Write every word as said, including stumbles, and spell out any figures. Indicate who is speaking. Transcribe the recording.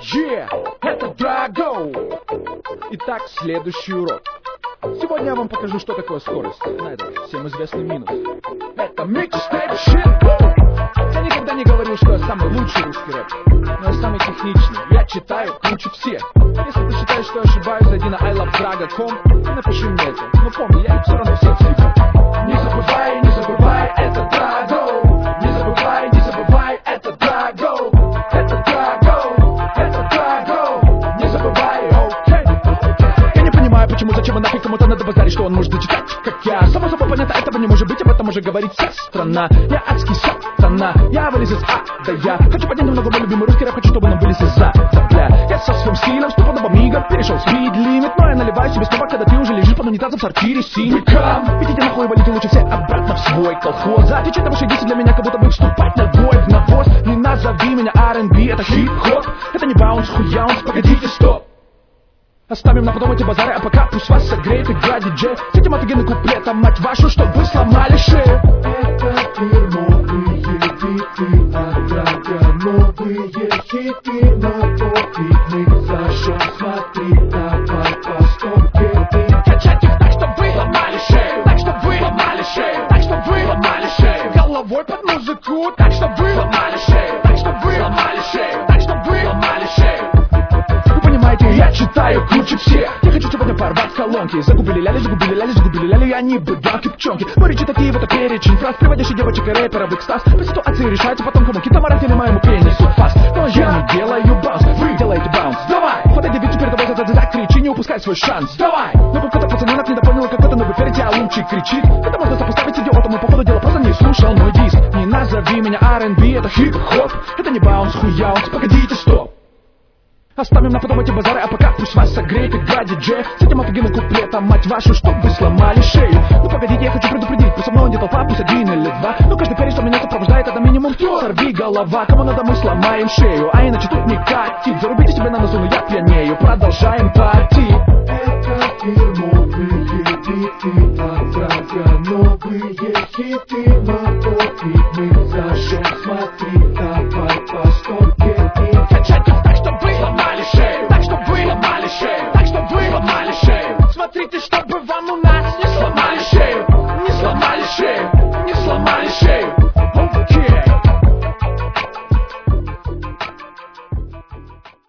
Speaker 1: Yeah, это Драго. Итак, следующий урок. Сегодня я вам покажу, что такое скорость. На этот всем известный минус. Это микстейп shit. Я никогда не говорил, что я самый лучший русский рэп, но я самый техничный. Я читаю круче всех. Если ты считаешь, что я ошибаюсь, зайди на ай лав драга точка ком и напиши мне это. Но помни, я все равно всех съебу. Не забывай, не забывай, это Драго. Не забывай, не забывай, это Драго. Это Драго, это Драго. Не забывай, окей. Я не понимаю, почему, зачем и нафиг кому-то надо базарить, что он может зачитать, как я. Само собой понятно, этого не может быть, об этом уже говорит вся страна. Я адский сатана, я вылез из ада, я хочу поднять немного мой любимый русский рэп, хочу, чтобы нам вылез из ада, бля. Я со своим стилем стопудово мигом перешел спид лимит, но я наливаю себе снова, когда ты уже лежишь под унитазом в сортире синяком. Видите, нахуй валите лучше все обратно в свой колхоз. Отвечай на ваши десять для меня, как будто бы вступать ногой в навоз. Не назови меня ар энд би, это хип-хоп, это не баунс, хуяунс, погодите, стоп. Оставим на потом эти базары, а пока пусть вас согреет игра диджей с этим офигенным куплетом, мать вашу, чтоб вы сломали шею.
Speaker 2: Это фирмовые биты от Драга, новые хиты на пофиг, мы зажжем, смотри, давай по стопке.
Speaker 1: Качать их так, чтоб вы сломали шею, так, чтоб вы сломали шею, так, чтоб вы сломали шею, головой под музыку, так, чтоб вы сломали шею, так, чтоб вы сломали шею, так, чтоб вы сломали шею. Я читаю круче всех. Я хочу сегодня порвать колонки. Загубили ляли, загубили ляли, загубили ляли, они быдаки пчонки. Мой речи такие вот перечень фраз, приводящий девочек и рэперов в экстаз. По ситуации решайте потом, кому китамарат или моему пенису фас. Но я не делаю баунс, вы делаете баунс. Давай, подойди девицу перед тобой, закричи, не упускай свой шанс. Давай, но какой-то пацаненок недопонял, как это новый перед тебя лучше кричит. Это можно сопоставить с идиотом, но по ходу дела просто не слушал мой диск. Не назови меня ар энд би, это хип-хоп, это не баунс, хуяунс, погодите, стоп. Оставим на потом эти базары, а пока пусть вас согреет игра диджей с этим офигенным куплетом, мать вашу, чтоб вы сломали шею. Ну погодите, я хочу предупредить, пусть со мной не толпа, пусть один или два, но каждый перец, что меня сопровождает, это минимум сорви голова. Кому надо, мы сломаем шею, а иначе тут не катит. Зарубите себе на носу, но я пьянею, продолжаем пати.
Speaker 2: Это фирмовые биты от Драга, новые хиты на пофиг, мы зажжем, смотри, давай по стопке.
Speaker 1: Качать их так, чтоб вы сломали шею, так, чтоб вы сломали шею, так, чтоб вы сломали шею. Смотрите, что